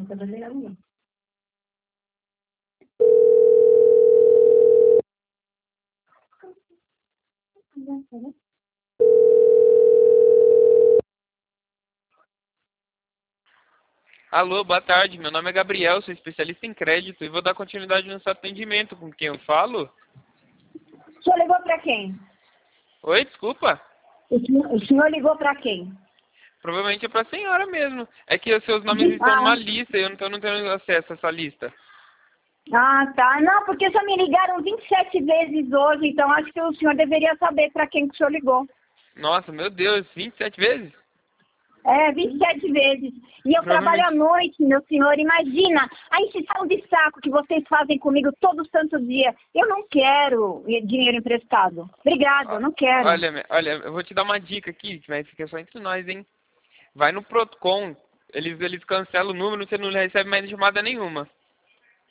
Alô, boa tarde. Meu nome é Gabriel, sou especialista em crédito e vou dar continuidade no seu atendimento. Com quem eu falo? O senhor ligou para quem? Oi, desculpa. O senhor ligou para quem? Provavelmente é pra senhora mesmo. É que os seus nomes estão numa lista e eu não tenho acesso a essa lista. Ah, tá. Não, porque só me ligaram 27 vezes hoje, então acho que o senhor deveria saber para quem que o senhor ligou. Nossa, meu Deus, 27 vezes? É, 27 vezes. E eu trabalho à noite, meu senhor. Imagina a encheção de saco que vocês fazem comigo todo santo dia. Eu não quero dinheiro emprestado. Obrigada, eu não quero. Olha, eu vou te dar uma dica aqui, mas fica só entre nós, hein? Vai no Procon, eles cancelam o número, você não recebe mais chamada nenhuma.